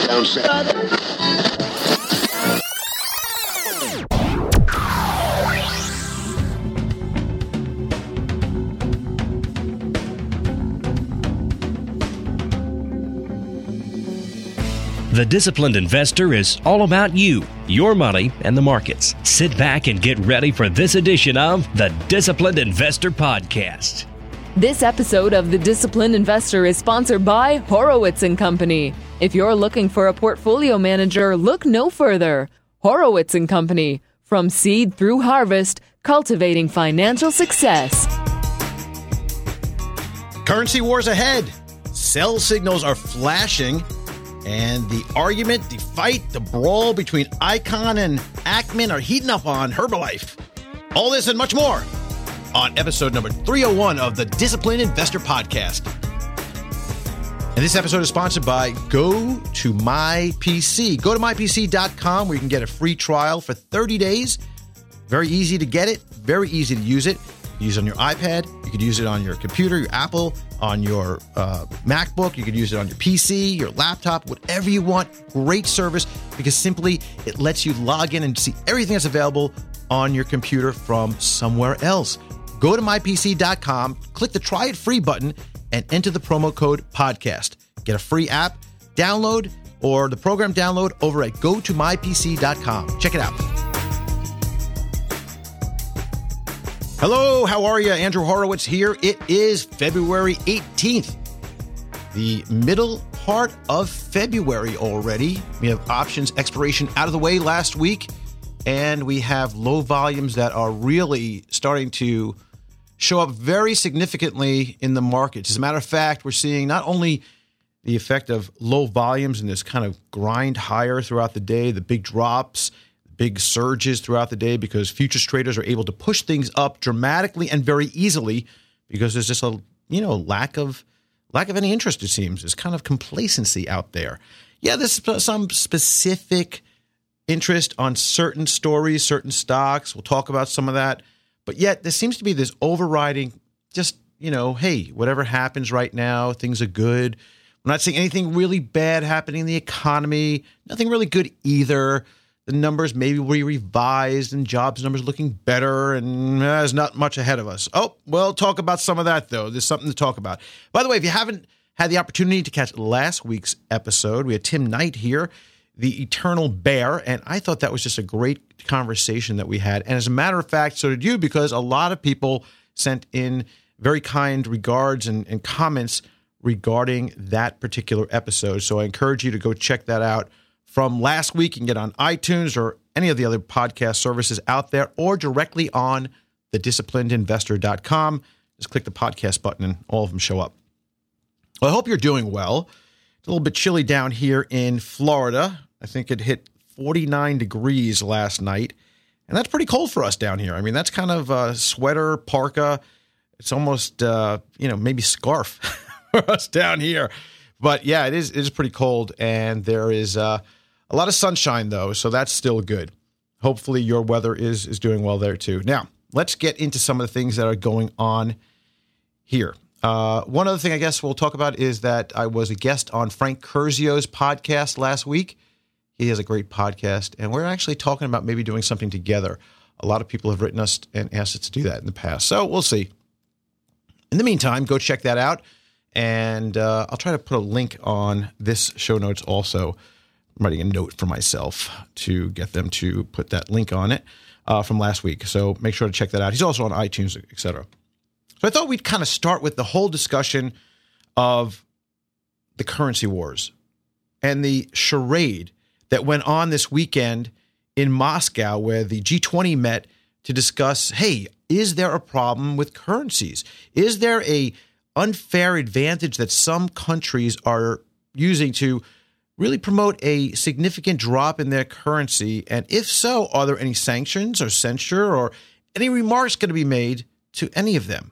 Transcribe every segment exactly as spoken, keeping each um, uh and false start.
down south. The Disciplined Investor is all about you, your money, and the markets. Sit back and get ready for this edition of the Disciplined Investor Podcast. This episode of The Disciplined Investor is sponsored by Horowitz and Company. If you're looking for a portfolio manager, look no further. Horowitz and Company. From seed through harvest, cultivating financial success. Currency wars ahead. Sell signals are flashing. And the argument, the fight, the brawl between Icahn and Ackman are heating up on Herbalife. All this and much more on episode number three oh one of the Disciplined Investor Podcast. And this episode is sponsored by Go to My P C. Go to my p c dot com where you can get a free trial for thirty days. Very easy to get it, very easy to use it. You use it on your iPad, you could use it on your computer, your Apple, on your uh, MacBook, you could use it on your P C, your laptop, whatever you want. Great service because simply it lets you log in and see everything that's available on your computer from somewhere else. Go to my p c dot com, click the try it free button, and enter the promo code podcast. Get a free app, download, or the program download over at go to my p c dot com. Check it out. Hello, how are you? Andrew Horowitz here. It is February eighteenth, the middle part of February already. We have options expiration out of the way last week, and we have low volumes that are really starting to show up very significantly in the markets. As a matter of fact, we're seeing not only the effect of low volumes and this kind of grind higher throughout the day, the big drops, big surges throughout the day because futures traders are able to push things up dramatically and very easily because there's just a, you know, lack of lack of any interest, it seems. There's kind of complacency out there. Yeah, there's some specific interest on certain stories, certain stocks. We'll talk about some of that. But yet there seems to be this overriding just, you know, hey, whatever happens right now, things are good. We're not seeing anything really bad happening in the economy. Nothing really good either. The numbers maybe will be revised and jobs numbers looking better and there's not much ahead of us. Oh, we'll talk about some of that, though. There's something to talk about. By the way, if you haven't had the opportunity to catch last week's episode, we had Tim Knight here, the Eternal Bear, and I thought that was just a great conversation that we had. And as a matter of fact, so did you, because a lot of people sent in very kind regards and, and comments regarding that particular episode. So I encourage you to go check that out. From last week, you can get on iTunes or any of the other podcast services out there or directly on the disciplined investor dot com. Just click the podcast button and all of them show up. Well, I hope you're doing well. It's a little bit chilly down here in Florida. I think it hit forty-nine degrees last night, and that's pretty cold for us down here. I mean, that's kind of a sweater, parka. It's almost, uh, you know, maybe scarf for us down here. But yeah, it is, it is pretty cold, and there is uh, a lot of sunshine, though, so that's still good. Hopefully your weather is is doing well there, too. Now, let's get into some of the things that are going on here. Uh, one other thing I guess we'll talk about is that I was a guest on Frank Curzio's podcast last week. He has a great podcast, and we're actually talking about maybe doing something together. A lot of people have written us and asked us to do that in the past, so we'll see. In the meantime, go check that out, and uh, I'll try to put a link on this show notes also. I'm writing a note for myself to get them to put that link on it uh, from last week. So make sure to check that out. He's also on iTunes, et cetera. So I thought we'd kind of start with the whole discussion of the currency wars and the charade that went on this weekend in Moscow where the G twenty met to discuss, hey, is there a problem with currencies? Is there a unfair advantage that some countries are using to really promote a significant drop in their currency? And if so, are there any sanctions or censure or any remarks going to be made to any of them?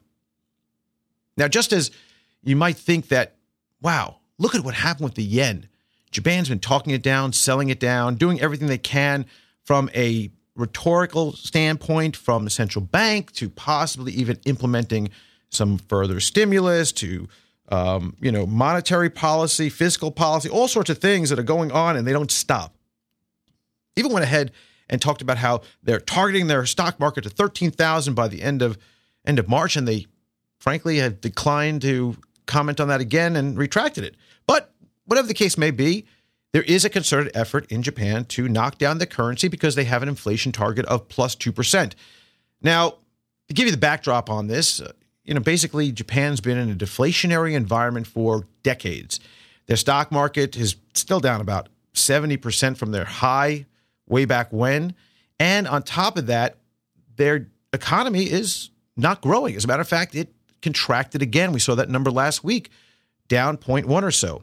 Now, just as you might think that, wow, look at what happened with the yen. Japan's been talking it down, selling it down, doing everything they can from a rhetorical standpoint, from the central bank to possibly even implementing some further stimulus to um, you know, monetary policy, fiscal policy, all sorts of things that are going on, and they don't stop. Even went ahead and talked about how they're targeting their stock market to thirteen thousand by the end of end of March, and they, frankly, have declined to comment on that again and retracted it. But whatever the case may be, there is a concerted effort in Japan to knock down the currency because they have an inflation target of plus two percent. Now, to give you the backdrop on this, uh, you know, basically Japan's been in a deflationary environment for decades. Their stock market is still down about seventy percent from their high way back when. And on top of that, their economy is not growing. As a matter of fact, it contracted again. We saw that number last week, down zero point one or so.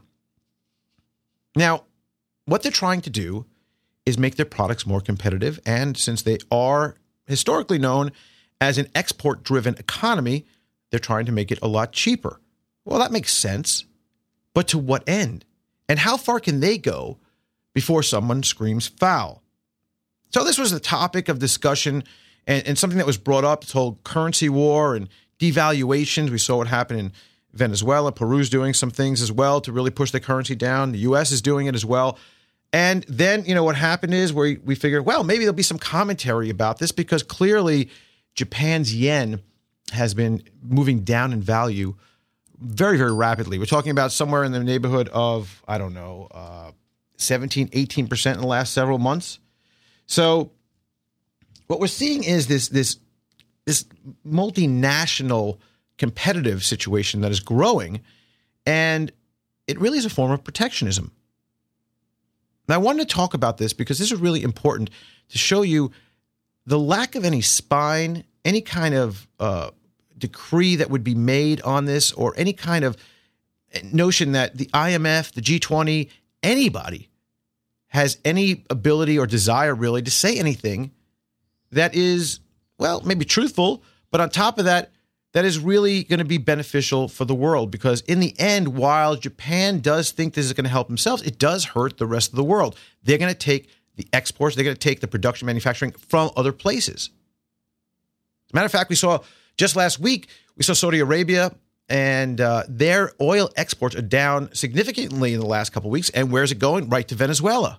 Now, what they're trying to do is make their products more competitive. And since they are historically known as an export-driven economy, they're trying to make it a lot cheaper. Well, that makes sense. But to what end? And how far can they go before someone screams foul? So this was the topic of discussion and, and something that was brought up, this whole currency war and devaluations. We saw what happened in Venezuela. Peru's doing some things as well to really push the currency down. The U S is doing it as well. And then, you know, what happened is where we figured, well, maybe there'll be some commentary about this because clearly Japan's yen has been moving down in value very, very rapidly. We're talking about somewhere in the neighborhood of, I don't know, uh, seventeen, eighteen percent in the last several months. So what we're seeing is this, this, this multinational competitive situation that is growing, and it really is a form of protectionism. And I wanted to talk about this because this is really important to show you the lack of any spine, any kind of uh, decree that would be made on this, or any kind of notion that the I M F, the G twenty, anybody has any ability or desire really to say anything that is, well, maybe truthful, but on top of that, that is really going to be beneficial for the world. Because in the end, while Japan does think this is going to help themselves, it does hurt the rest of the world. They're going to take the exports, they're going to take the production manufacturing from other places. As a matter of fact, we saw just last week, we saw Saudi Arabia and uh, their oil exports are down significantly in the last couple of weeks. And where's it going? Right to Venezuela.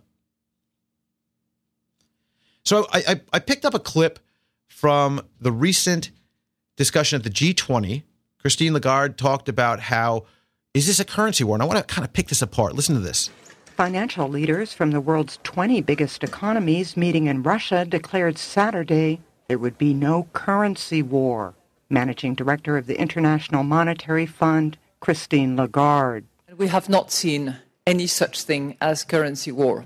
So I, I, I picked up a clip from the recent discussion at the G twenty. Christine Lagarde talked about how, is this a currency war? And I want to kind of pick this apart. Listen to this. Financial leaders from the world's twenty biggest economies meeting in Russia declared Saturday there would be no currency war. Managing Director of the International Monetary Fund, Christine Lagarde. We have not seen any such thing as currency war.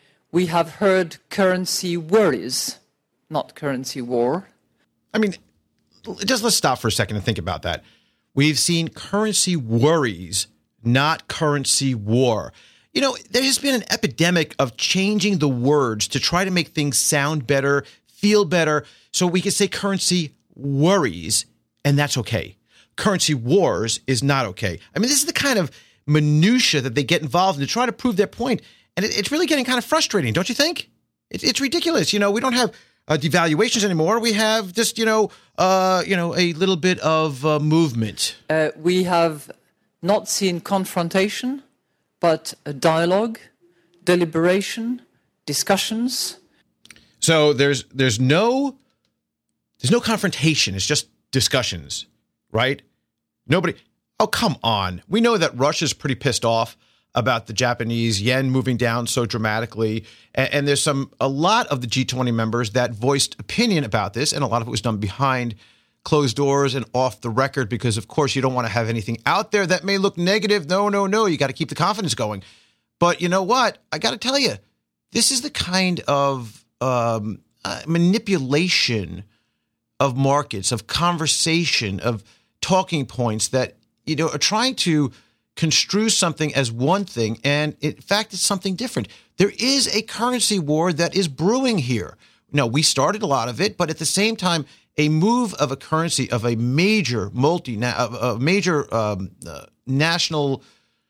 We have heard currency worries, not currency war. I mean, just let's stop for a second and think about that. We've seen currency worries, not currency war. You know, there has been an epidemic of changing the words to try to make things sound better, feel better, so we can say currency worries, and that's okay. Currency wars is not okay. I mean, this is the kind of minutia that they get involved in to try to prove their point, and it, it's really getting kind of frustrating, don't you think? It, it's ridiculous. You know, we don't have uh, devaluations anymore. We have just, you know, uh, you know, a little bit of uh, movement. Uh, we have not seen confrontation, but a dialogue, deliberation, discussions. So there's there's no there's no confrontation. It's just discussions, right? Nobody. Oh, come on. We know that Russia's pretty pissed off about the Japanese yen moving down so dramatically, and, and there's some a lot of the G twenty members that voiced opinion about this, and a lot of it was done behind closed doors and off the record because, of course, you don't want to have anything out there that may look negative. No, no, no. You got to keep the confidence going. But you know what? I got to tell you, this is the kind of um, uh, manipulation of markets, of conversation, of talking points that, you know, are trying to construe something as one thing, and in fact, it's something different. There is a currency war that is brewing here. No, we started a lot of it, but at the same time, a move of a currency of a major multi, a major um, uh, national,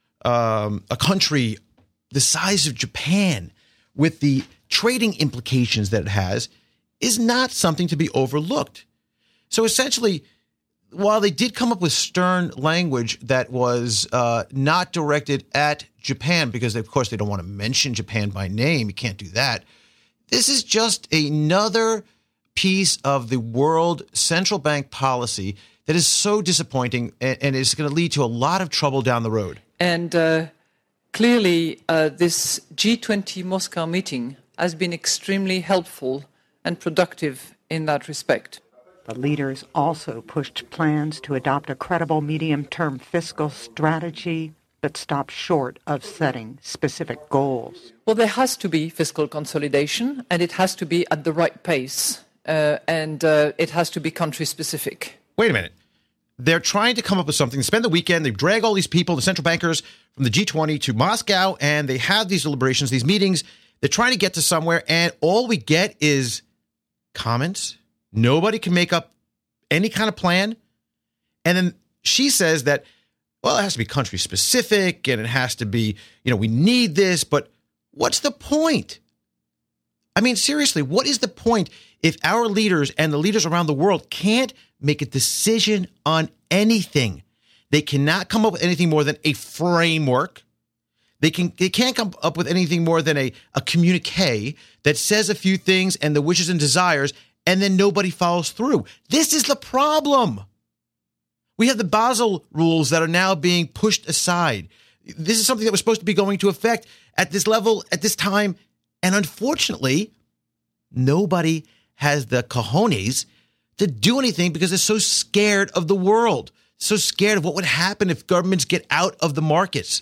um, a country the size of Japan, with the trading implications that it has, is not something to be overlooked. So essentially, while they did come up with stern language that was uh, not directed at Japan, because, of course, they don't want to mention Japan by name. You can't do that. This is just another piece of the world central bank policy that is so disappointing and, and is going to lead to a lot of trouble down the road. And uh, clearly, uh, this G twenty Moscow meeting has been extremely helpful and productive in that respect. The leaders also pushed plans to adopt a credible medium-term fiscal strategy, but stopped short of setting specific goals. Well, there has to be fiscal consolidation, and it has to be at the right pace, uh, and uh, it has to be country-specific. Wait a minute. They're trying to come up with something. They spend the weekend, they drag all these people, the central bankers from the G twenty to Moscow, and they have these deliberations, these meetings. They're trying to get to somewhere, and all we get is comments. Nobody can make up any kind of plan. And then she says that, well, it has to be country specific and it has to be, you know, we need this, but what's the point? I mean, seriously, what is the point if our leaders and the leaders around the world can't make a decision on anything? They cannot come up with anything more than a framework. They can they can't come up with anything more than a, a communique that says a few things and the wishes and desires, and then nobody follows through. This is the problem. We have the Basel rules that are now being pushed aside. This is something that was supposed to be going into effect at this level, at this time. And unfortunately, nobody has the cojones to do anything because they're so scared of the world, so scared of what would happen if governments get out of the markets.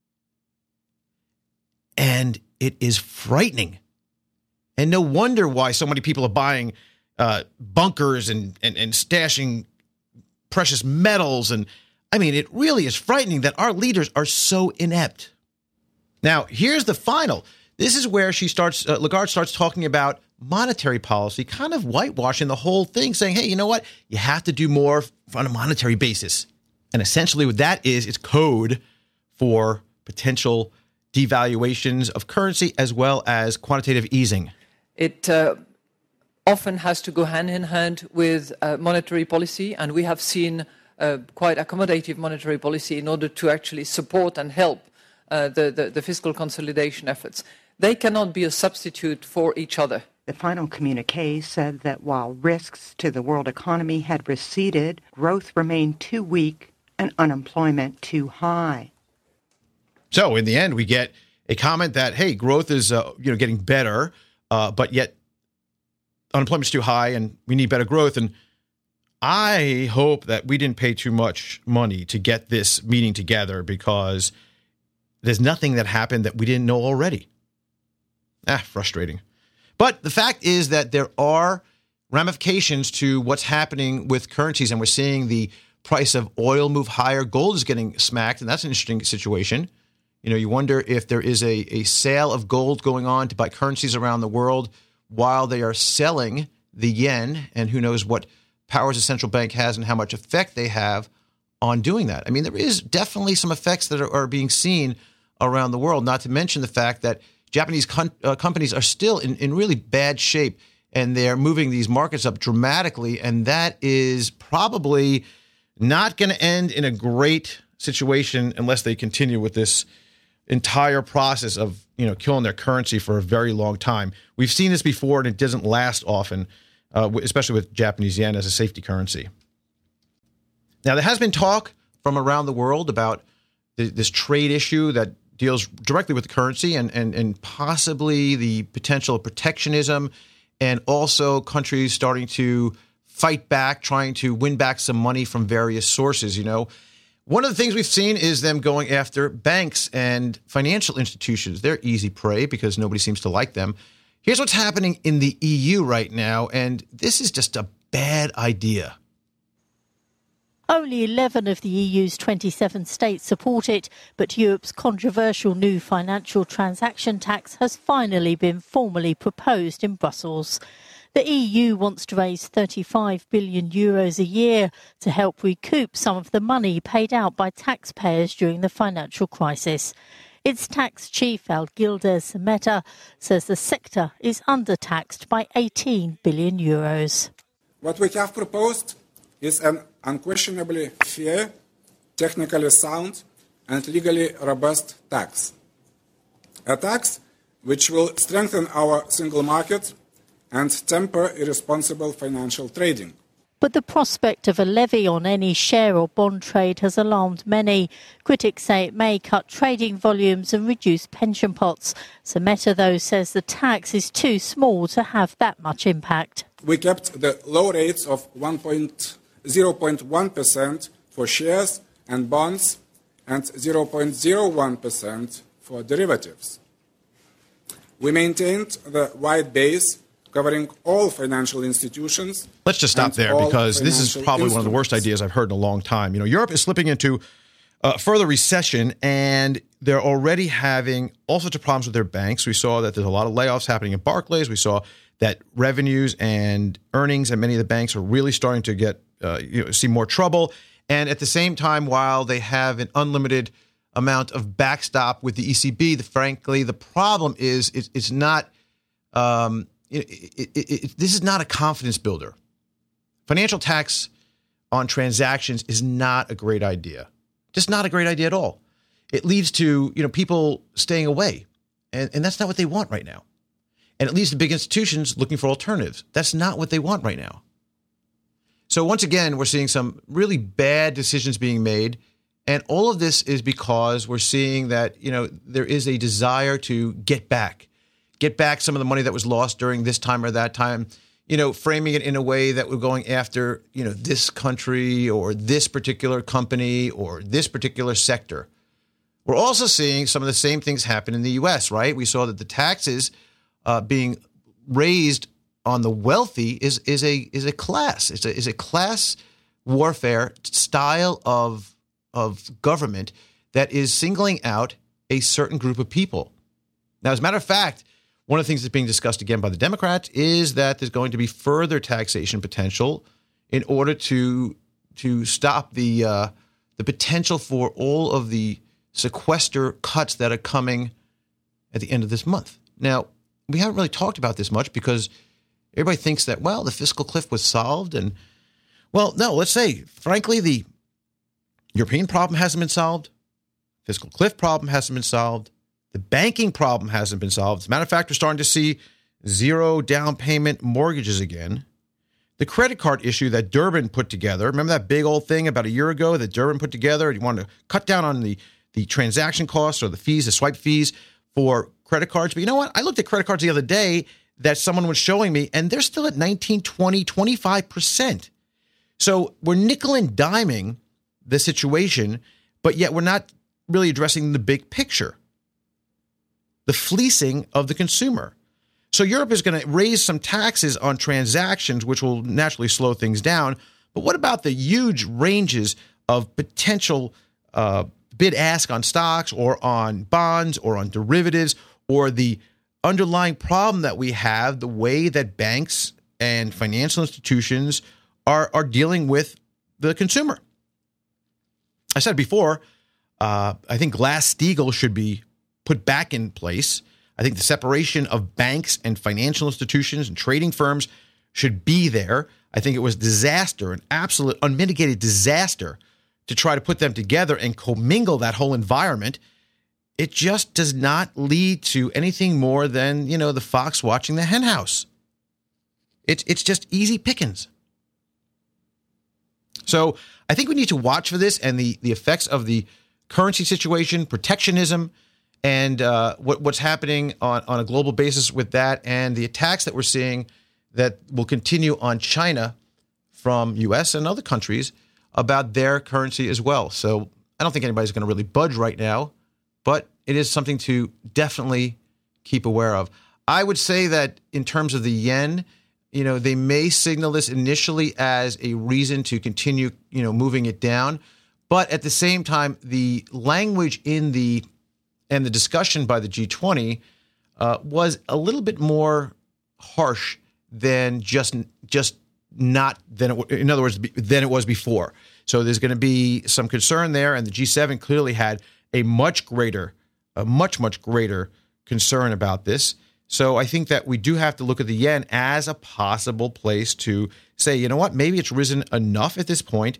And it is frightening. And no wonder why so many people are buying uh, bunkers and, and, and stashing precious metals. And I mean, it really is frightening that our leaders are so inept. Now, here's the final. This is where she starts, uh, Lagarde starts talking about monetary policy, kind of whitewashing the whole thing, saying, hey, you know what? You have to do more on a monetary basis. And essentially what that is, it's code for potential devaluations of currency as well as quantitative easing. It uh, often has to go hand in hand with uh, monetary policy, and we have seen uh, quite accommodative monetary policy in order to actually support and help uh, the, the, the fiscal consolidation efforts. They cannot be a substitute for each other. The final communique said that while risks to the world economy had receded, growth remained too weak and unemployment too high. So in the end, we get a comment that, hey, growth is uh, you know getting better, uh, but yet unemployment's too high and we need better growth. And I hope that we didn't pay too much money to get this meeting together because there's nothing that happened that we didn't know already. Ah, frustrating. But the fact is that there are ramifications to what's happening with currencies, and we're seeing the price of oil move higher. Gold is getting smacked, and that's an interesting situation. You know, you wonder if there is a, a sale of gold going on to buy currencies around the world while they are selling the yen, and who knows what powers the central bank has and how much effect they have on doing that. I mean, there is definitely some effects that are, are being seen around the world, not to mention the fact that Japanese con- uh, companies are still in, in really bad shape, and they're moving these markets up dramatically, and that is probably not going to end in a great situation unless they continue with this entire process of, you know, killing their currency for a very long time. We've seen this before, and it doesn't last often, uh, especially with Japanese yen as a safety currency. Now, there has been talk from around the world about th- this trade issue that deals directly with the currency and, and, and possibly the potential of protectionism, and also countries starting to fight back, trying to win back some money from various sources. You know, one of the things we've seen is them going after banks and financial institutions. They're easy prey because nobody seems to like them. Here's what's happening in the E U right now, and this is just a bad idea. Only eleven of the E U's twenty-seven states support it, but Europe's controversial new financial transaction tax has finally been formally proposed in Brussels. The E U wants to raise thirty-five billion euros a year to help recoup some of the money paid out by taxpayers during the financial crisis. Its tax chief, Algirdas Semeta, says the sector is undertaxed by eighteen billion euros. What we have proposed is an unquestionably fair, technically sound, and legally robust tax. A tax which will strengthen our single market and temper irresponsible financial trading. But the prospect of a levy on any share or bond trade has alarmed many. Critics say it may cut trading volumes and reduce pension pots. Sameta, though, says the tax is too small to have that much impact. We kept the low rates of zero point one percent for shares and bonds and zero point zero one percent for derivatives. We maintained the wide base covering all financial institutions. Let's just stop there because this is probably one of the worst ideas I've heard in a long time. You know, Europe is slipping into uh, further recession, and they're already having all sorts of problems with their banks. We saw that there's a lot of layoffs happening at Barclays. We saw that revenues and earnings at many of the banks are really starting to get uh, you know, see more trouble. And at the same time, while they have an unlimited amount of backstop with the E C B, the, frankly, the problem is it, it's not um, it, it, it, it, this is not a confidence builder. Financial tax on transactions is not a great idea. Just not a great idea at all. It leads to you know people staying away, and, and that's not what they want right now. And it leads to big institutions looking for alternatives. That's not what they want right now. So once again, we're seeing some really bad decisions being made. And all of this is because we're seeing that, you know, there is a desire to get back, get back some of the money that was lost during this time or that time, you know, framing it in a way that we're going after, you know, this country or this particular company or this particular sector. We're also seeing some of the same things happen in the U S, right? We saw that the taxes uh, being raised on the wealthy is is a is a class. It's a is a class warfare style of of government that is singling out a certain group of people. Now, as a matter of fact, one of the things that's being discussed again by the Democrats is that there's going to be further taxation potential in order to to stop the uh, the potential for all of the sequester cuts that are coming at the end of this month. Now, we haven't really talked about this much because everybody thinks that, well, the fiscal cliff was solved. And, well, no, let's say, frankly, the European problem hasn't been solved. Fiscal cliff problem hasn't been solved. The banking problem hasn't been solved. As a matter of fact, we're starting to see zero down payment mortgages again. The credit card issue that Durbin put together, remember that big old thing about a year ago that Durbin put together? He wanted to cut down on the, the transaction costs or the fees, the swipe fees for credit cards. But you know what? I looked at credit cards the other day that someone was showing me, and they're still at nineteen, twenty, twenty-five percent. So we're nickel and diming the situation, but yet we're not really addressing the big picture, the fleecing of the consumer. So Europe is going to raise some taxes on transactions, which will naturally slow things down. But what about the huge ranges of potential uh, bid-ask on stocks or on bonds or on derivatives, or the underlying problem that we have, the way that banks and financial institutions are, are dealing with the consumer? I said before, uh, I think Glass-Steagall should be put back in place. I think the separation of banks and financial institutions and trading firms should be there. I think it was disaster, an absolute unmitigated disaster to try to put them together and commingle that whole environment. It just does not lead to anything more than, you know, the fox watching the hen house. It's it's just easy pickings. So I think we need to watch for this and the, the effects of the currency situation, protectionism, and uh, what, what's happening on, on a global basis with that, and the attacks that we're seeing that will continue on China from U S and other countries about their currency as well. So I don't think anybody's going to really budge right now, but it is something to definitely keep aware of. I would say that in terms of the yen, you know, they may signal this initially as a reason to continue, you know, moving it down. But at the same time, the language in the and the discussion by the G twenty uh, was a little bit more harsh than just just not than it, in other words than it was before. So there's going to be some concern there, and the G seven clearly had a much greater, a much much greater concern about this. So I think that we do have to look at the yen as a possible place to say, you know what, maybe it's risen enough at this point,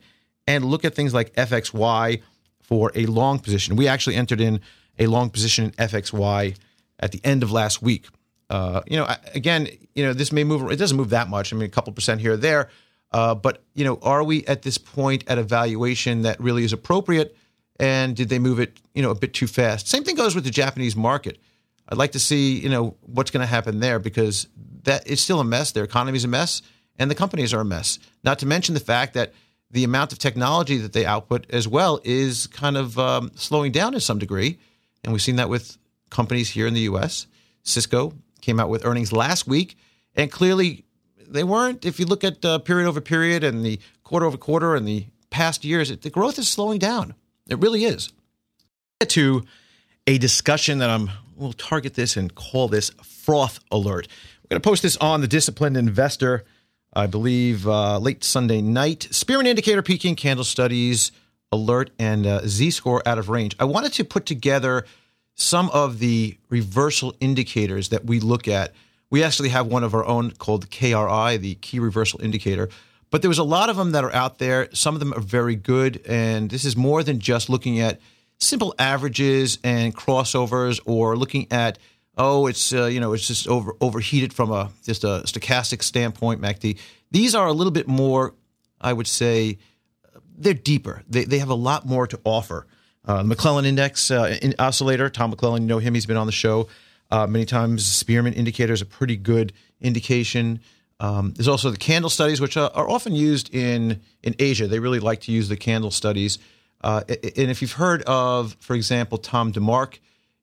and look at things like F X Y for a long position. We actually entered in a long position in F X Y at the end of last week. Uh, you know, again, you know, this may move. It doesn't move that much. I mean, a couple percent here or there. Uh, but, you know, are we at this point at a valuation that really is appropriate? And did they move it, you know, a bit too fast? Same thing goes with the Japanese market. I'd like to see, you know, what's going to happen there, because that is still a mess. Their economy is a mess, and the companies are a mess. Not to mention the fact that the amount of technology that they output as well is kind of um, slowing down to some degree. And we've seen that with companies here in the U S. Cisco came out with earnings last week, and clearly they weren't. If you look at uh, period over period and the quarter over quarter and the past years, it, the growth is slowing down. It really is. Get to a discussion that I'm, we'll target this and call this froth alert. We're going to post this on the Disciplined Investor, I believe, uh, late Sunday night. Spearman indicator peaking, candle studies, alert, and uh, Z-score out of range. I wanted to put together some of the reversal indicators that we look at. We actually have one of our own called K R I, the Key Reversal Indicator. But there was a lot of them that are out there. Some of them are very good. And this is more than just looking at simple averages and crossovers, or looking at, oh, it's uh, you know, it's just over overheated from a just a stochastic standpoint, M A C D. These are a little bit more, I would say, they're deeper. They they have a lot more to offer. Uh, the McClellan Index uh, in oscillator, Tom McClellan, you know him. He's been on the show uh, many times. Spearman indicator is a pretty good indication. Um, there's also the candle studies, which are, are often used in, in Asia. They really like to use the candle studies. Uh, and if you've heard of, for example, Tom DeMark,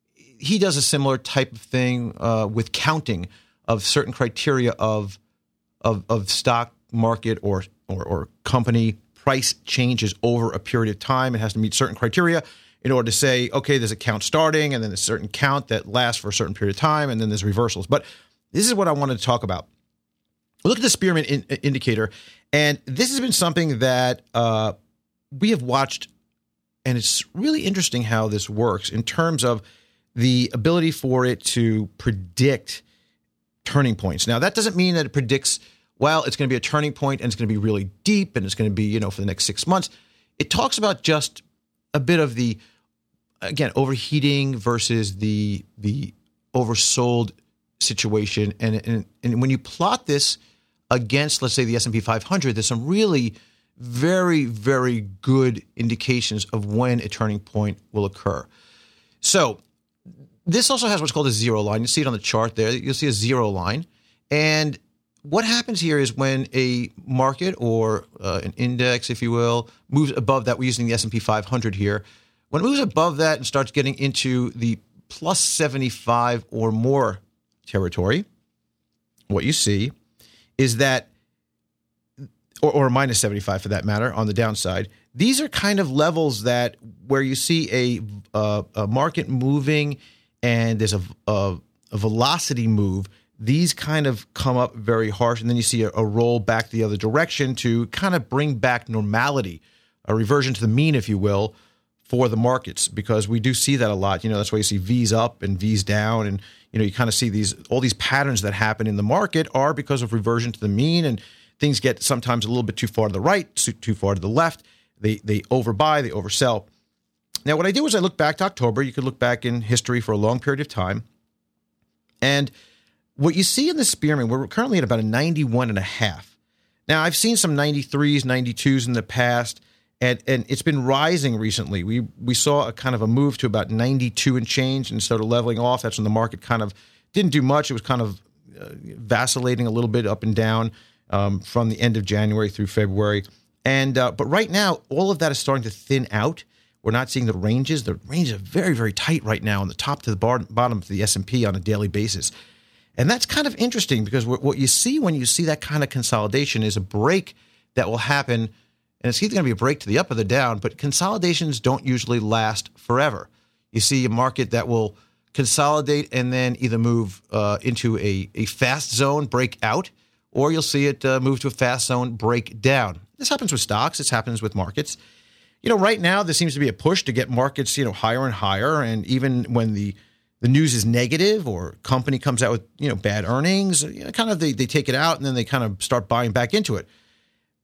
he does a similar type of thing uh, with counting of certain criteria of of, of stock market or, or or company price changes over a period of time. It has to meet certain criteria in order to say, okay, there's a count starting, and then a certain count that lasts for a certain period of time, and then there's reversals. But this is what I wanted to talk about. Look at the Spearman in, indicator, and this has been something that uh, we have watched, and it's really interesting how this works in terms of the ability for it to predict turning points. Now, that doesn't mean that it predicts, well, it's going to be a turning point and it's going to be really deep and it's going to be, you know, for the next six months. It talks about just a bit of the, again, overheating versus the the oversold situation. And, and, and when you plot this against, let's say, the S and P five hundred, there's some really very, very good indications of when a turning point will occur. So this also has what's called a zero line. You see it on the chart there. You'll see a zero line. And what happens here is when a market or uh, an index, if you will, moves above that, we're using the S and P five hundred here. When it moves above that and starts getting into the plus seventy-five or more territory, what you see is that, or, or minus seventy-five for that matter, on the downside, these are kind of levels that where you see a, uh, a market moving and there's a, a, a velocity move. These kind of come up very harsh, and then you see a, a roll back the other direction to kind of bring back normality, a reversion to the mean, if you will, for the markets, because we do see that a lot. You know, that's why you see V's up and V's down, and you know, you kind of see these all these patterns that happen in the market are because of reversion to the mean, and things get sometimes a little bit too far to the right, too, too far to the left. They they overbuy, they oversell. Now, what I did was I looked back to October. You could look back in history for a long period of time, and what you see in the Spearman, we're currently at about a ninety-one and a half. Now, I've seen some ninety-threes, ninety-twos in the past, and, and it's been rising recently. We we saw a kind of a move to about ninety-two and change and started leveling off. That's when the market kind of didn't do much. It was kind of uh, vacillating a little bit up and down um, from the end of January through February. And uh, but right now, all of that is starting to thin out. We're not seeing the ranges. The ranges are very, very tight right now on the top to the bar- bottom of the S and P on a daily basis. And that's kind of interesting because what you see when you see that kind of consolidation is a break that will happen. And it's either going to be a break to the up or the down, but consolidations don't usually last forever. You see a market that will consolidate and then either move uh, into a, a fast zone, break out, or you'll see it uh, move to a fast zone, break down. This happens with stocks. This happens with markets. You know, right now there seems to be a push to get markets, you know, higher and higher. And even when the the news is negative or company comes out with, you know, bad earnings, you know, kind of they, they take it out and then they kind of start buying back into it. But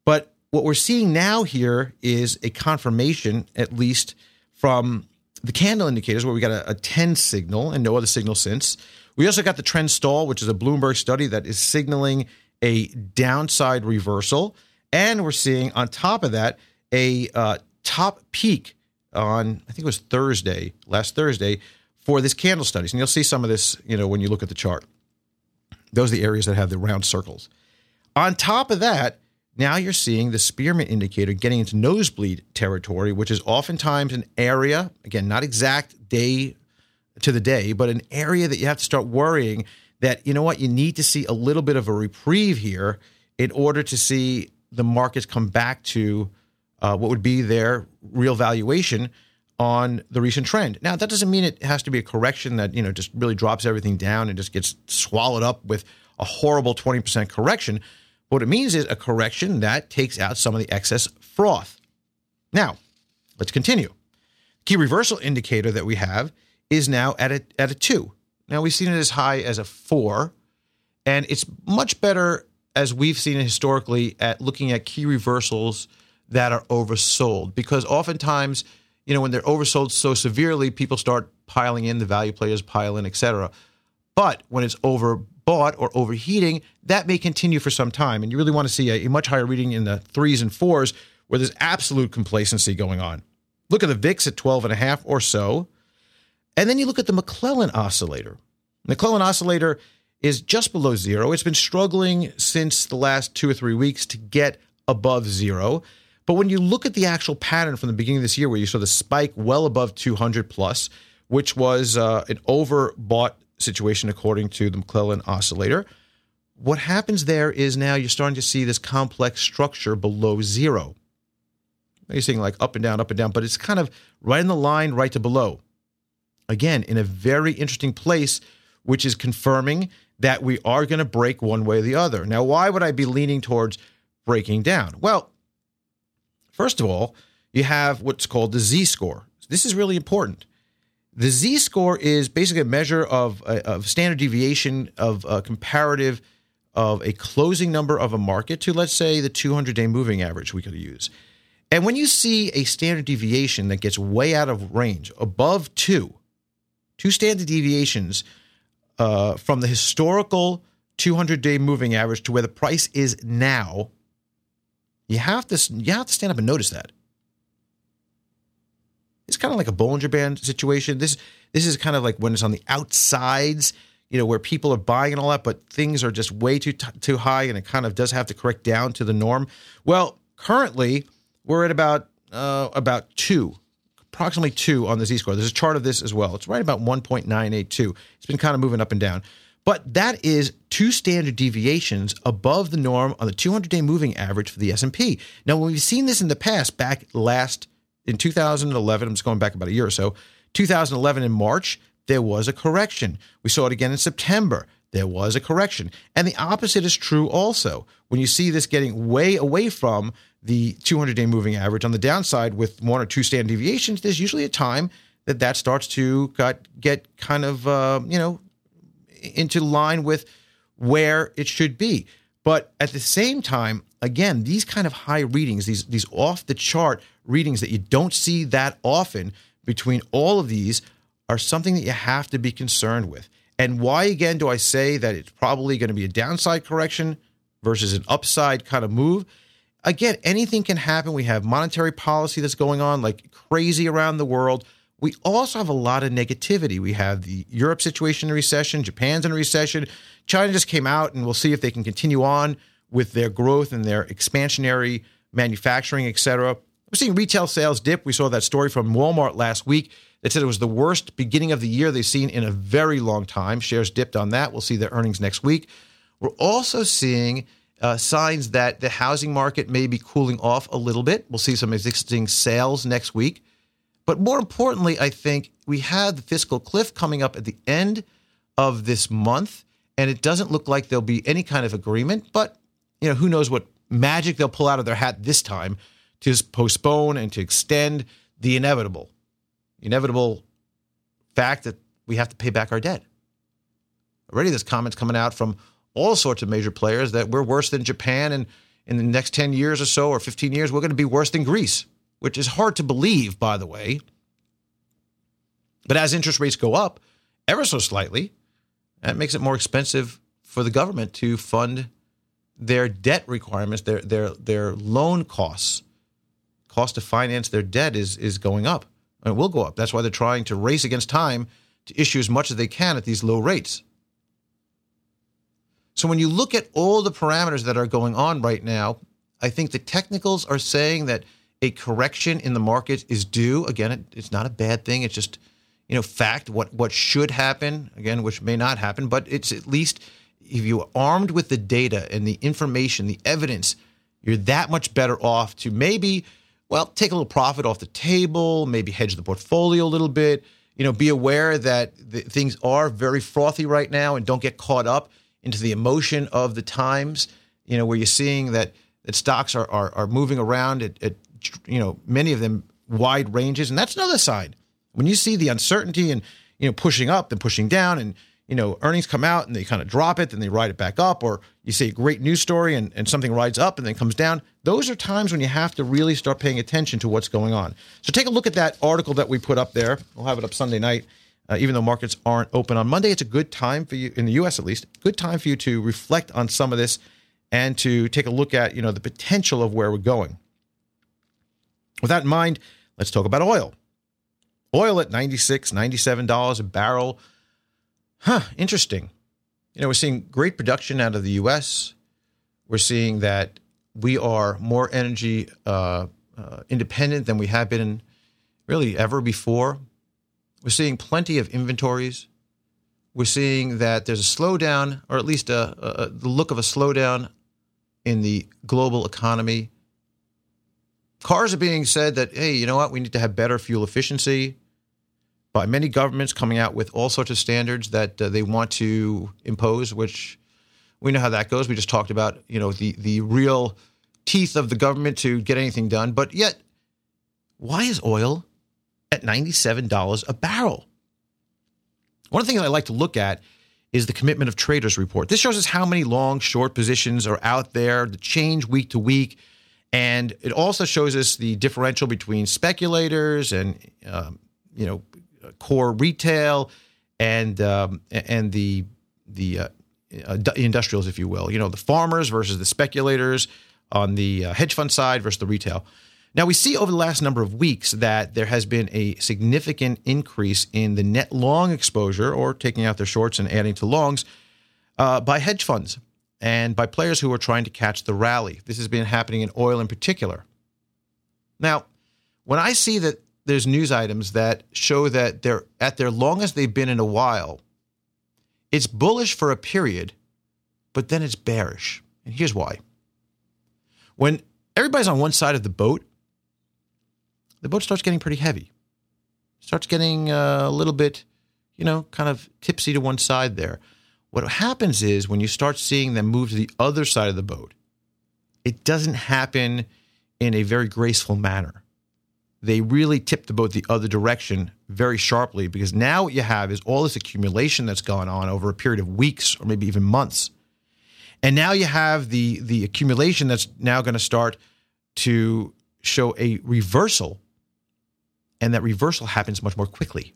what we're seeing now here is a confirmation, at least from the candle indicators, where we got a, a ten signal and no other signal since. We also got the trend stall, which is a Bloomberg study that is signaling a downside reversal. And we're seeing on top of that a uh, top peak on, I think it was Thursday, last Thursday, for this candle studies. And you'll see some of this, you know, when you look at the chart. Those are the areas that have the round circles. On top of that, now you're seeing the spearmint indicator getting into nosebleed territory, which is oftentimes an area, again, not exact day to the day, but an area that you have to start worrying that, you know what, you need to see a little bit of a reprieve here in order to see the markets come back to uh, what would be their real valuation on the recent trend. Now, that doesn't mean it has to be a correction that, you know, just really drops everything down and just gets swallowed up with a horrible twenty percent correction. What it means is a correction that takes out some of the excess froth. Now, let's continue. Key reversal indicator that we have is now at a, at a two. Now, we've seen it as high as a four, and it's much better, as we've seen it historically, at looking at key reversals that are oversold, because oftentimes, you know, when they're oversold so severely, people start piling in, the value players pile in, et cetera. But when it's overbought or overheating, that may continue for some time. And you really want to see a, a much higher reading in the threes and fours where there's absolute complacency going on. Look at the V I X at twelve and a half or so. And then you look at the McClellan oscillator. The McClellan oscillator is just below zero. It's been struggling since the last two or three weeks to get above zero. But when you look at the actual pattern from the beginning of this year, where you saw the spike well above two hundred plus, which was uh, an overbought situation according to the McClellan oscillator, what happens there is now you're starting to see this complex structure below zero. You're seeing like up and down, up and down, but it's kind of right in the line, right to below. Again, in a very interesting place, which is confirming that we are going to break one way or the other. Now, why would I be leaning towards breaking down? Well, first of all, you have what's called the Z-score. This is really important. The Z-score is basically a measure of, of standard deviation of a comparative of a closing number of a market to, let's say, the two hundred day moving average we could use. And when you see a standard deviation that gets way out of range, above two, two standard deviations uh, from the historical two hundred day moving average to where the price is now, you have to you have to stand up and notice that. It's kind of like a Bollinger Band situation. This this is kind of like when it's on the outsides, you know, where people are buying and all that, but things are just way too t- too high, and it kind of does have to correct down to the norm. Well, currently we're at about uh, about two, approximately two on the Z-score. There's a chart of this as well. It's right about one point nine eight two. It's been kind of moving up and down. But that is two standard deviations above the norm on the two hundred day moving average for the S and P. Now, when we've seen this in the past, back last in two thousand eleven, I'm just going back about a year or so, two thousand eleven in March, there was a correction. We saw it again in September. There was a correction. And the opposite is true also. When you see this getting way away from the two hundred day moving average on the downside with one or two standard deviations, there's usually a time that that starts to got, get kind of, uh, you know, into line with where it should be. But at the same time, again, these kind of high readings, these these off-the-chart readings that you don't see that often between all of these are something that you have to be concerned with. And why, again, do I say that it's probably going to be a downside correction versus an upside kind of move? Again, anything can happen. We have monetary policy that's going on like crazy around the world. We also have a lot of negativity. We have the Europe situation in recession, Japan's in a recession. China just came out, and we'll see if they can continue on with their growth and their expansionary manufacturing, et cetera. We're seeing retail sales dip. We saw that story from Walmart last week that said it was the worst beginning of the year they've seen in a very long time. Shares dipped on that. We'll see their earnings next week. We're also seeing uh, signs that the housing market may be cooling off a little bit. We'll see some existing sales next week. But more importantly, I think we have the fiscal cliff coming up at the end of this month, and it doesn't look like there'll be any kind of agreement. But, you know, who knows what magic they'll pull out of their hat this time to postpone and to extend the inevitable, inevitable fact that we have to pay back our debt. Already there's comments coming out from all sorts of major players that we're worse than Japan and in the next ten years or so or fifteen years, we're going to be worse than Greece, which is hard to believe, by the way. But as interest rates go up ever so slightly, that makes it more expensive for the government to fund their debt requirements, their their their loan costs. Cost to finance their debt is is going up. And it will go up. That's why they're trying to race against time to issue as much as they can at these low rates. So when you look at all the parameters that are going on right now, I think the technicals are saying that a correction in the market is due. Again, it, it's not a bad thing. It's just, you know, fact, what, what should happen, again, which may not happen, but it's at least if you're armed with the data and the information, the evidence, you're that much better off to maybe, well, take a little profit off the table, maybe hedge the portfolio a little bit, you know, be aware that the, things are very frothy right now and don't get caught up into the emotion of the times, you know, where you're seeing that, that stocks are, are, are moving around at, at, you know, many of them wide ranges. And that's another sign. When you see the uncertainty and, you know, pushing up and pushing down and, you know, earnings come out and they kind of drop it, then they ride it back up, or you see a great news story and, and something rides up and then comes down. Those are times when you have to really start paying attention to what's going on. So take a look at that article that we put up there. We'll have it up Sunday night. Uh, even though markets aren't open on Monday, it's a good time for you, in the U S at least, good time for you to reflect on some of this and to take a look at, you know, the potential of where we're going. With that in mind, let's talk about oil. Oil at ninety-six dollars, ninety-seven dollars a barrel. Huh, interesting. You know, we're seeing great production out of the U S. We're seeing that we are more energy uh, uh, independent than we have been really ever before. We're seeing plenty of inventories. We're seeing that there's a slowdown, or at least a, a, the look of a slowdown in the global economy. Cars are being said that, hey, you know what, we need to have better fuel efficiency, by many governments coming out with all sorts of standards that uh, they want to impose, which we know how that goes. We just talked about, you know, the, the real teeth of the government to get anything done. But yet, why is oil at ninety-seven dollars a barrel? One of the things I like to look at is the Commitment of Traders report. This shows us how many long, short positions are out there, the change week to week. And it also shows us the differential between speculators and, um, you know, core retail and um, and the the uh, uh, industrials, if you will. You know, the farmers versus the speculators on the uh, hedge fund side versus the retail. Now, we see over the last number of weeks that there has been a significant increase in the net long exposure, or taking out their shorts and adding to longs, uh, by hedge funds and by players who are trying to catch the rally. This has been happening in oil in particular. Now, when I see that there's news items that show that they're at their longest they've been in a while, it's bullish for a period, but then it's bearish. And here's why. When everybody's on one side of the boat, the boat starts getting pretty heavy. Starts getting uh, a little bit, you know, kind of tipsy to one side there. What happens is when you start seeing them move to the other side of the boat, it doesn't happen in a very graceful manner. They really tip the boat the other direction very sharply, because now what you have is all this accumulation that's gone on over a period of weeks or maybe even months. And now you have the, the accumulation that's now going to start to show a reversal, and that reversal happens much more quickly.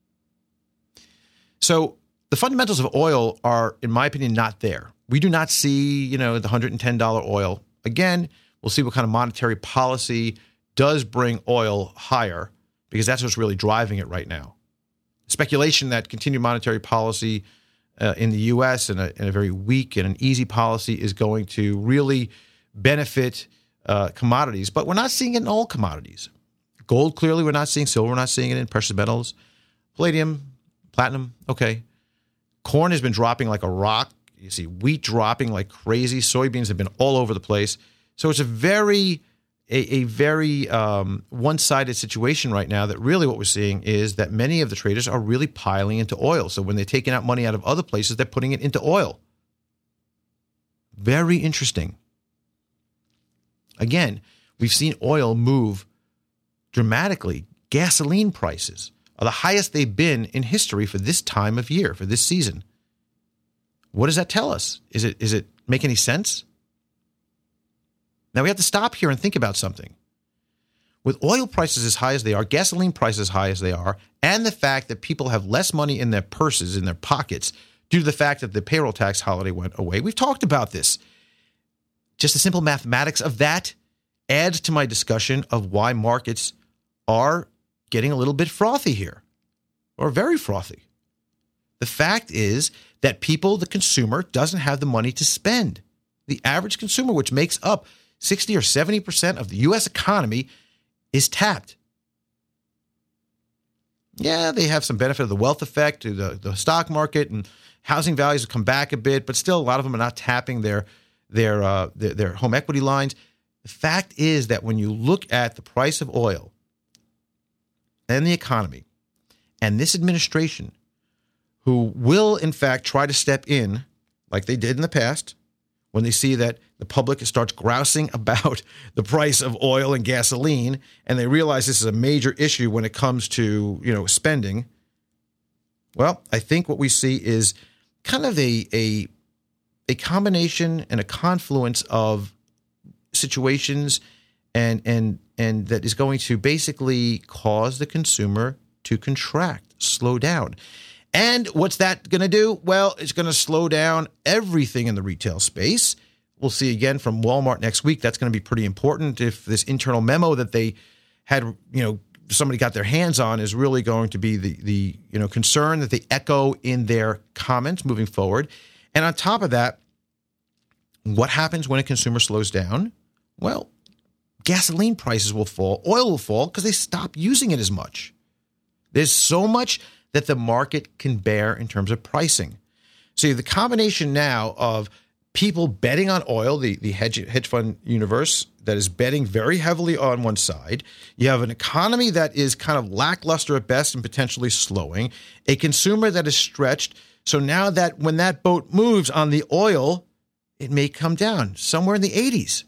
So the fundamentals of oil are, in my opinion, not there. We do not see, you know, the one hundred ten dollars oil. Again, we'll see what kind of monetary policy does bring oil higher, because that's what's really driving it right now. Speculation that continued monetary policy uh, in the U S and a, and a very weak and an easy policy is going to really benefit uh, commodities. But we're not seeing it in all commodities. Gold, clearly, we're not seeing. Silver, we're not seeing it in. Precious metals. Palladium, platinum, okay. Corn has been dropping like a rock. You see wheat dropping like crazy. Soybeans have been all over the place. So it's a very... A, a very um, one-sided situation right now, that really what we're seeing is that many of the traders are really piling into oil. So when they're taking out money out of other places, they're putting it into oil. Very interesting. Again, we've seen oil move dramatically. Gasoline prices are the highest they've been in history for this time of year, for this season. What does that tell us? Is it, is it make any sense? Now, we have to stop here and think about something. With oil prices as high as they are, gasoline prices as high as they are, and the fact that people have less money in their purses, in their pockets, due to the fact that the payroll tax holiday went away. We've talked about this. Just the simple mathematics of that adds to my discussion of why markets are getting a little bit frothy here, or very frothy. The fact is that people, the consumer, doesn't have the money to spend. The average consumer, which makes up sixty or seventy percent of the U S economy, is tapped. Yeah, they have some benefit of the wealth effect to the, the stock market, and housing values have come back a bit, but still a lot of them are not tapping their their uh, their, their home equity lines. The fact is that when you look at the price of oil and the economy, and this administration, who will in fact try to step in like they did in the past, when they see that the public starts grousing about the price of oil and gasoline, and they realize this is a major issue when it comes to, you know, spending. Well, I think what we see is kind of a a, a combination and a confluence of situations and and and that is going to basically cause the consumer to contract, slow down. And what's that going to do? Well, it's going to slow down everything in the retail space. We'll see again from Walmart next week. That's going to be pretty important if this internal memo that they had, you know, somebody got their hands on is really going to be the, the you know, concern that they echo in their comments moving forward. And on top of that, what happens when a consumer slows down? Well, gasoline prices will fall, oil will fall because they stop using it as much. There's so much that the market can bear in terms of pricing. So the combination now of people betting on oil, the, the hedge, hedge fund universe that is betting very heavily on one side. You have an economy that is kind of lackluster at best and potentially slowing. A consumer that is stretched. So now that when that boat moves on the oil, it may come down somewhere in the eighties.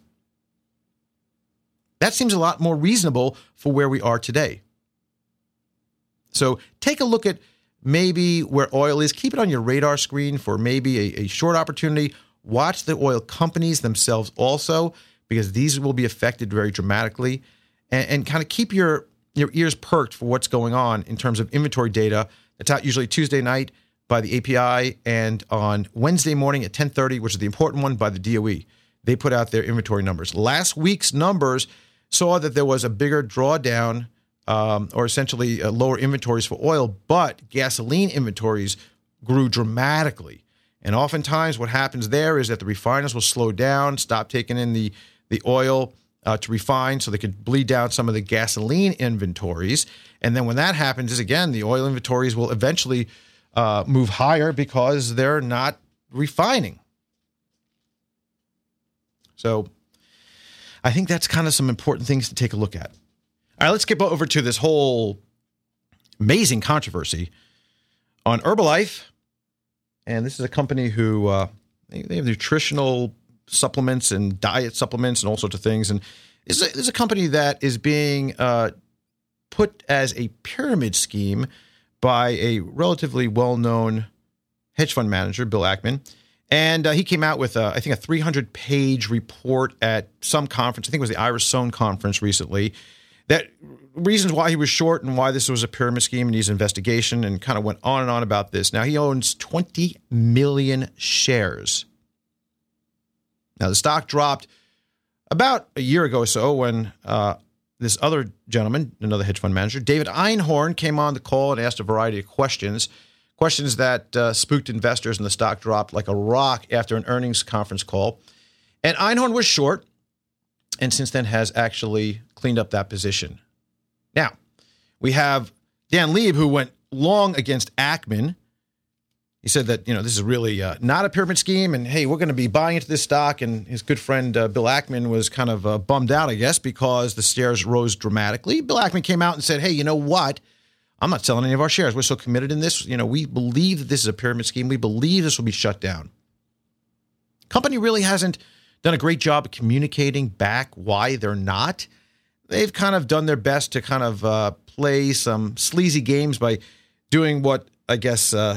That seems a lot more reasonable for where we are today. So take a look at maybe where oil is. Keep it on your radar screen for maybe a, a short opportunity. Watch the oil companies themselves also, because these will be affected very dramatically. And, and kind of keep your, your ears perked for what's going on in terms of inventory data. That's out usually Tuesday night by the A P I and on Wednesday morning at ten thirty, which is the important one, by the D O E. They put out their inventory numbers. Last week's numbers saw that there was a bigger drawdown Um, or essentially uh, lower inventories for oil, but gasoline inventories grew dramatically. And oftentimes what happens there is that the refiners will slow down, stop taking in the, the oil uh, to refine so they could bleed down some of the gasoline inventories. And then when that happens, is again, the oil inventories will eventually uh, move higher because they're not refining. So I think that's kind of some important things to take a look at. All right, let's get over to this whole amazing controversy on Herbalife. And this is a company who, uh, they, they have nutritional supplements and diet supplements and all sorts of things. And this is a, this is a company that is being uh, put as a pyramid scheme by a relatively well-known hedge fund manager, Bill Ackman. And uh, he came out with, uh, I think, a three hundred page report at some conference. I think it was the Ira Sohn conference recently. That reasons why he was short and why this was a pyramid scheme and needs investigation, and kind of went on and on about this. Now, he owns twenty million shares. Now, the stock dropped about a year ago or so when uh, this other gentleman, another hedge fund manager, David Einhorn, came on the call and asked a variety of questions, questions that uh, spooked investors, and the stock dropped like a rock after an earnings conference call. And Einhorn was short, and since then has actually cleaned up that position. Now, we have Dan Lieb, who went long against Ackman. He said that, you know, this is really uh, not a pyramid scheme, and hey, we're going to be buying into this stock. And his good friend uh, Bill Ackman was kind of uh, bummed out, I guess, because the shares rose dramatically. Bill Ackman came out and said, hey, you know what? I'm not selling any of our shares. We're so committed in this. You know, we believe that this is a pyramid scheme. We believe this will be shut down. Company really hasn't done a great job of communicating back why they're not. They've kind of done their best to kind of uh, play some sleazy games by doing what I guess uh,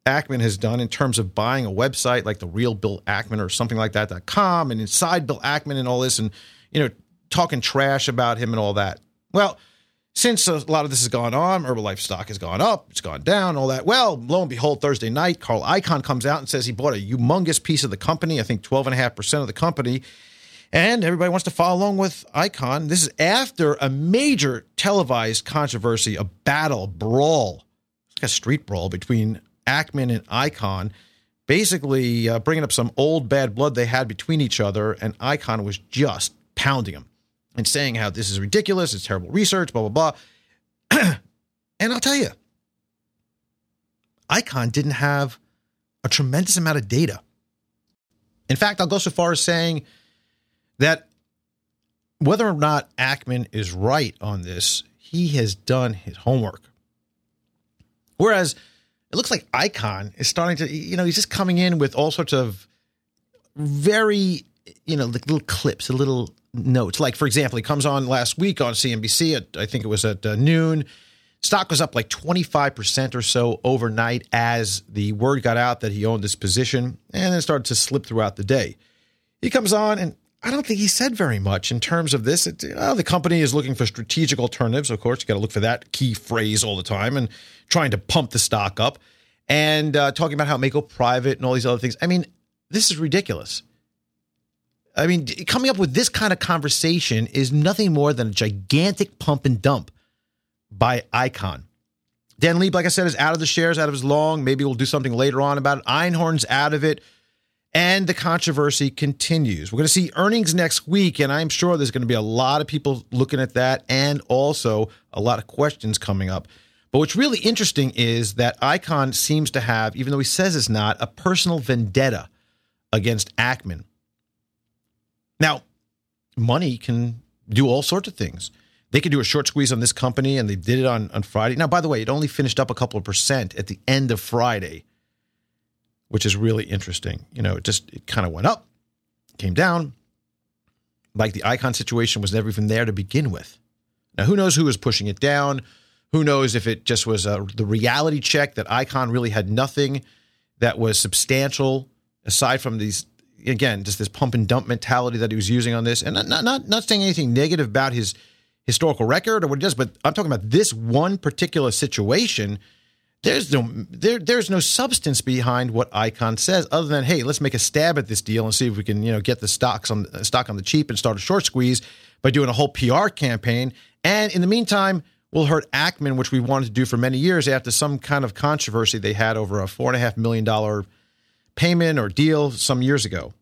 Ackman has done in terms of buying a website like the Real Bill Ackman or something like that dot com and Inside Bill Ackman and all this, and you know, talking trash about him and all that. Well, since a lot of this has gone on, Herbalife stock has gone up, it's gone down, all that. Well, lo and behold, Thursday night, Carl Icahn comes out and says he bought a humongous piece of the company, I think twelve point five percent of the company, and everybody wants to follow along with Icahn. This is after a major televised controversy, a battle, a brawl, it's like a street brawl between Ackman and Icahn, basically uh, bringing up some old bad blood they had between each other, and Icahn was just pounding him and saying how this is ridiculous, it's terrible research, blah, blah, blah. And I'll tell you, Icahn didn't have a tremendous amount of data. In fact, I'll go so far as saying that whether or not Ackman is right on this, he has done his homework. Whereas it looks like Icahn is starting to, you know, he's just coming in with all sorts of very, you know, like little clips, a little notes. Like, for example, he comes on last week on C N B C at, I think it was at uh, noon. Stock was up like twenty-five percent or so overnight as the word got out that he owned this position, and then it started to slip throughout the day. He comes on, and I don't think he said very much in terms of this. It, well, the company is looking for strategic alternatives. Of course, you got to look for that key phrase all the time and trying to pump the stock up and uh, talking about how it may go private and all these other things. I mean, this is ridiculous. I mean, coming up with this kind of conversation is nothing more than a gigantic pump and dump by Icahn. Dan Lieb, like I said, is out of the shares, out of his long. Maybe we'll do something later on about it. Einhorn's out of it. And the controversy continues. We're going to see earnings next week, and I'm sure there's going to be a lot of people looking at that and also a lot of questions coming up. But what's really interesting is that Icahn seems to have, even though he says it's not, a personal vendetta against Ackman. Now, money can do all sorts of things. They could do a short squeeze on this company, and they did it on, on Friday. Now, by the way, it only finished up a couple of percent at the end of Friday, which is really interesting. You know, it just it kind of went up, came down. Like the Icahn situation was never even there to begin with. Now, who knows who was pushing it down? Who knows if it just was a, the reality check that Icahn really had nothing that was substantial aside from these, again, just this pump and dump mentality that he was using on this. And not not not saying anything negative about his historical record or what he does, but I'm talking about this one particular situation. There's no there there's no substance behind what Icahn says other than, hey, let's make a stab at this deal and see if we can, you know, get the stocks on uh, stock on the cheap and start a short squeeze by doing a whole P R campaign. And in the meantime, we'll hurt Ackman, which we wanted to do for many years after some kind of controversy they had over a four and a half million dollar payment or deal some years ago.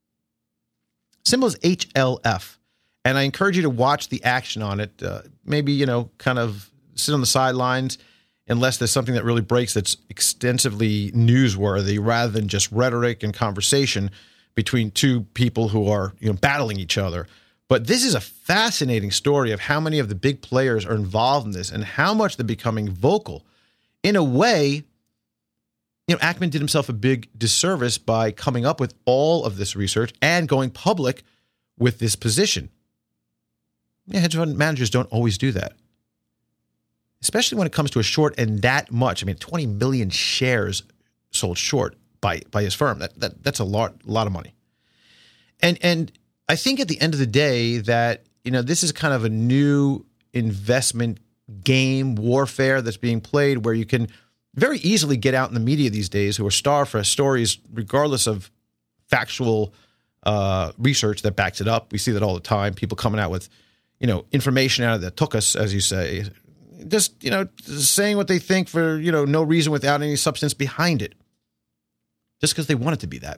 Symbol is H L F, and I encourage you to watch the action on it. Uh, maybe, you know, kind of sit on the sidelines unless there's something that really breaks that's extensively newsworthy rather than just rhetoric and conversation between two people who are, you know, battling each other. But this is a fascinating story of how many of the big players are involved in this and how much they're becoming vocal. In a way, you know, Ackman did himself a big disservice by coming up with all of this research and going public with this position. Yeah, hedge fund managers don't always do that, especially when it comes to a short and that much. I mean, twenty million shares sold short by by his firm. That that that's a lot a lot of money. And and I think at the end of the day that, you know, this is kind of a new investment game warfare that's being played where you can very easily get out in the media these days who are starved for stories regardless of factual uh, research that backs it up. We see that all the time. People coming out with, you know, information out of that took us, as you say, just, you know, saying what they think for, you know, no reason without any substance behind it, just because they want it to be that.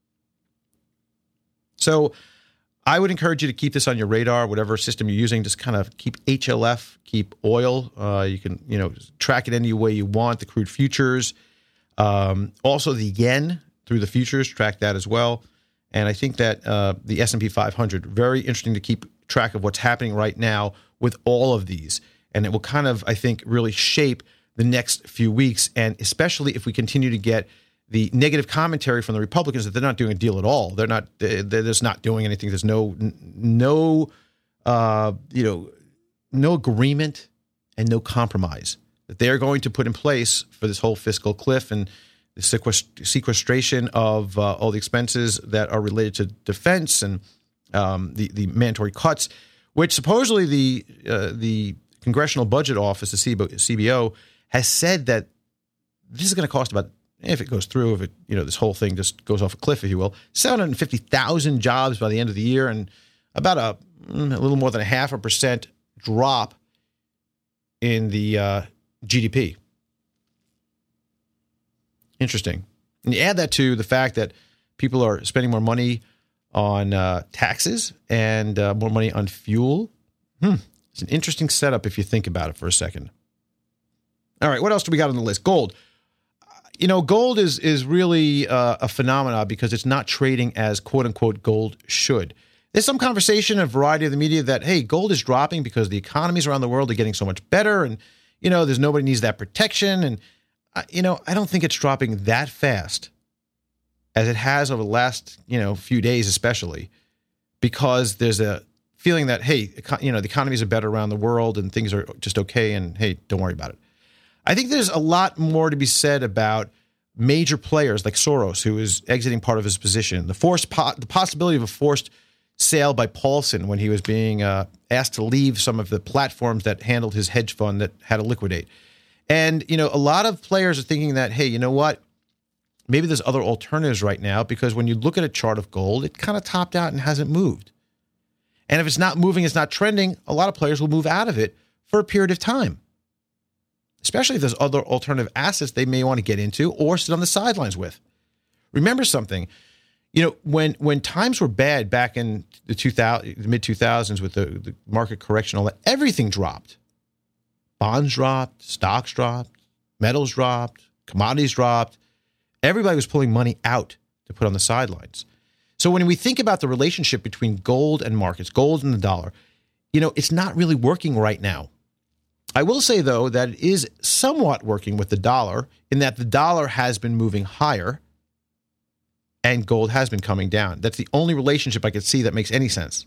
So I would encourage you to keep this on your radar, whatever system you're using. Just kind of keep H L F, keep oil. Uh, you can, you know, track it any way you want, the crude futures. Um, also the yen through the futures, track that as well. And I think that uh, the S and P five hundred, very interesting to keep track of what's happening right now with all of these. And it will kind of, I think, really shape the next few weeks. And especially if we continue to get the negative commentary from the Republicans that they're not doing a deal at all. They're not, they're just not doing anything. There's no, no, uh, you know, no agreement and no compromise that they're going to put in place for this whole fiscal cliff and the sequest- sequestration of uh, all the expenses that are related to defense and um, the, the mandatory cuts, which supposedly the uh, the Congressional Budget Office, the C B O, has said that this is going to cost about, if it goes through, if it, you know, this whole thing just goes off a cliff, if you will, seven hundred fifty thousand jobs by the end of the year, and about a, a little more than a half a percent drop in the uh, G D P. Interesting. And you add that to the fact that people are spending more money on uh, taxes and uh, more money on fuel. Hmm. It's an interesting setup if you think about it for a second. All right, what else do we got on the list? Gold. You know, gold is is really uh, a phenomenon because it's not trading as quote-unquote gold should. There's some conversation in a variety of the media that, hey, gold is dropping because the economies around the world are getting so much better and, you know, there's nobody needs that protection. And, uh, you know, I don't think it's dropping that fast as it has over the last, you know, few days especially, because there's a feeling that, hey, you know, the economies are better around the world and things are just okay and, hey, don't worry about it. I think there's a lot more to be said about major players like Soros, who is exiting part of his position, the forced po- the possibility of a forced sale by Paulson when he was being uh, asked to leave some of the platforms that handled his hedge fund that had to liquidate. And, you know, a lot of players are thinking that, hey, you know what? Maybe there's other alternatives right now, because when you look at a chart of gold, it kind of topped out and hasn't moved. And if it's not moving, it's not trending, a lot of players will move out of it for a period of time, especially if there's other alternative assets they may want to get into or sit on the sidelines with. Remember something. You know, when when times were bad back in the two thousand, the mid two thousands with the, the market correction, all that, everything dropped. Bonds dropped, stocks dropped, metals dropped, commodities dropped. Everybody was pulling money out to put on the sidelines. So when we think about the relationship between gold and markets, gold and the dollar, you know, it's not really working right now. I will say, though, that it is somewhat working with the dollar in that the dollar has been moving higher and gold has been coming down. That's the only relationship I could see that makes any sense.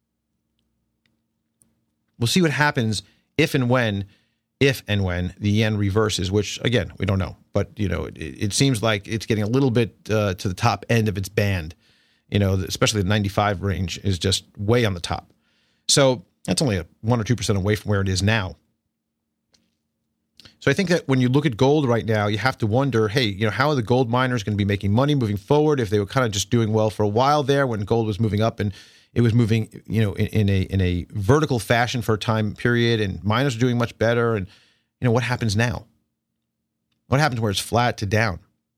We'll see what happens if and when, if and when the yen reverses, which, again, we don't know. But, you know, it, it seems like it's getting a little bit uh, to the top end of its band. You know, especially the ninety-five range is just way on the top. So that's only a one or two percent away from where it is now. So I think that when you look at gold right now, you have to wonder, hey, you know, how are the gold miners going to be making money moving forward if they were kind of just doing well for a while there when gold was moving up and it was moving, you know, in, in a in a vertical fashion for a time period, and miners are doing much better. And, you know, what happens now? What happens where it's flat to down?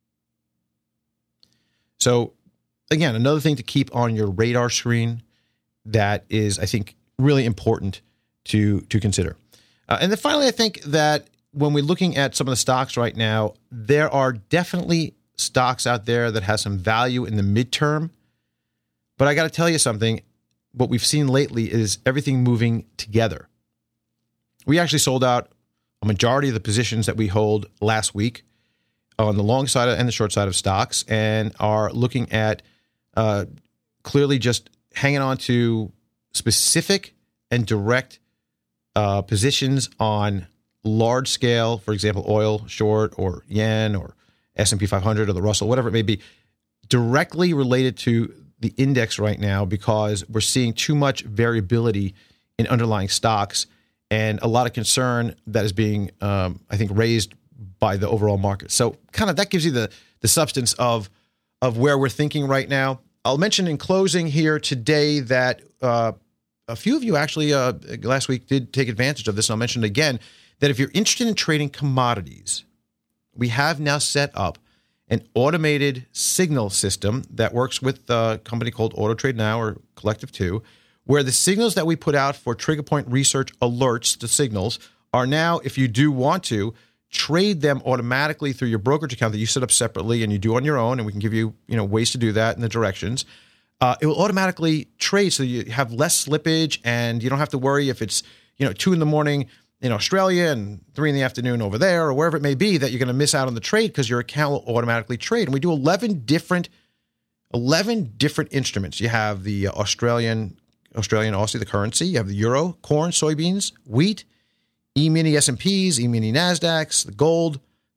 So, again, another thing to keep on your radar screen that is, I think, really important to to consider. Uh, and then finally, I think that when we're looking at some of the stocks right now, there are definitely stocks out there that has some value in the midterm. But I got to tell you something. What we've seen lately is everything moving together. We actually sold out a majority of the positions that we hold last week on the long side and the short side of stocks, and are looking at uh, clearly just hanging on to specific and direct uh, positions on large scale, for example, oil short or yen or S and P five hundred or the Russell, whatever it may be, directly related to the index right now, because we're seeing too much variability in underlying stocks and a lot of concern that is being, um, I think, raised by the overall market. So kind of that gives you the the substance of of where we're thinking right now. I'll mention in closing here today that uh, a few of you actually uh, last week did take advantage of this. And I'll mention it again, that if you're interested in trading commodities, we have now set up an automated signal system that works with a company called AutoTrade Now or Collective two, where the signals that we put out for Trigger Point Research alerts to signals are now, if you do want to, trade them automatically through your brokerage account that you set up separately and you do on your own, and we can give you, you know, ways to do that in the directions. Uh, it will automatically trade so you have less slippage and you don't have to worry if it's, you know, two in the morning in Australia and three in the afternoon over there or wherever it may be that you're going to miss out on the trade because your account will automatically trade. And we do eleven different, eleven different instruments. You have the Australian, Australian Aussie, the currency. You have the euro, corn, soybeans, wheat, E-mini S and Ps, E-mini NASDAQs, the gold,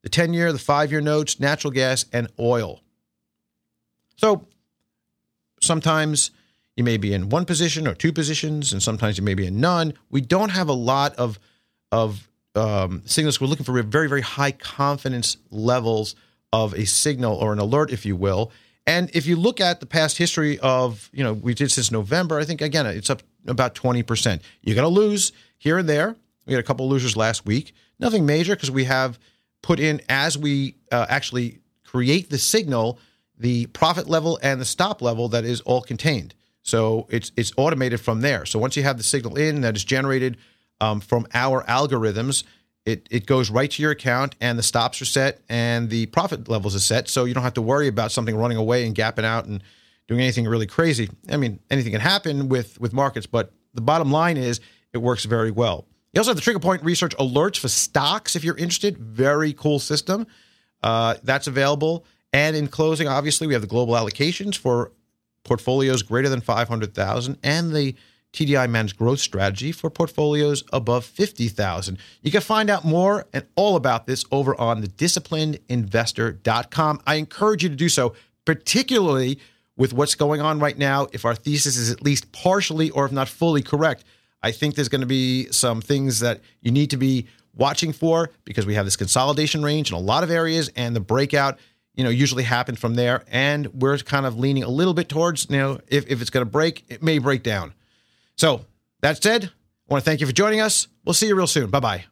the ten-year, the five-year notes, natural gas, and oil. So sometimes you may be in one position or two positions, and sometimes you may be in none. We don't have a lot of, of um, signals. We're looking for very, very high confidence levels of a signal or an alert, if you will. And if you look at the past history of, you know, we did since November, I think, again, it's up about twenty percent. You're going to lose here and there. We had a couple of losers last week. Nothing major because we have put in, as we uh, actually create the signal, the profit level and the stop level that is all contained. So it's it's automated from there. So once you have the signal in that is generated um, from our algorithms, it, it goes right to your account and the stops are set and the profit levels are set. So you don't have to worry about something running away and gapping out and doing anything really crazy. I mean, anything can happen with, with markets, but the bottom line is it works very well. You also have the Trigger Point Research alerts for stocks if you're interested. Very cool system. Uh, that's available. And in closing, obviously, we have the global allocations for portfolios greater than five hundred thousand and the T D I Managed Growth Strategy for portfolios above fifty thousand. You can find out more and all about this over on the disciplined investor dot com. I encourage you to do so, particularly with what's going on right now. If our thesis is at least partially or if not fully correct, I think there's going to be some things that you need to be watching for because we have this consolidation range in a lot of areas, and the breakout, you know, usually happens from there. And we're kind of leaning a little bit towards, you know, if, if it's going to break, it may break down. So that said, I want to thank you for joining us. We'll see you real soon. Bye-bye.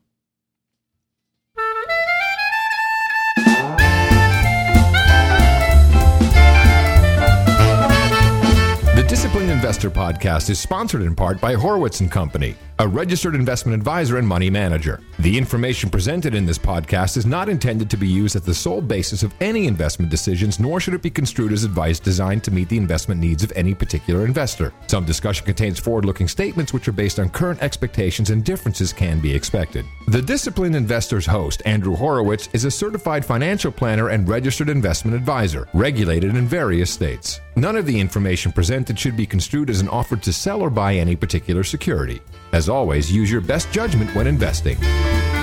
The Disciplined Investor Podcast is sponsored in part by Horowitz and Company, a registered investment advisor and money manager. The information presented in this podcast is not intended to be used as the sole basis of any investment decisions, nor should it be construed as advice designed to meet the investment needs of any particular investor. Some discussion contains forward-looking statements which are based on current expectations, and differences can be expected. The Disciplined Investor's host, Andrew Horowitz, is a certified financial planner and registered investment advisor, regulated in various states. None of the information presented should be construed as an offer to sell or buy any particular security. As always, use your best judgment when investing.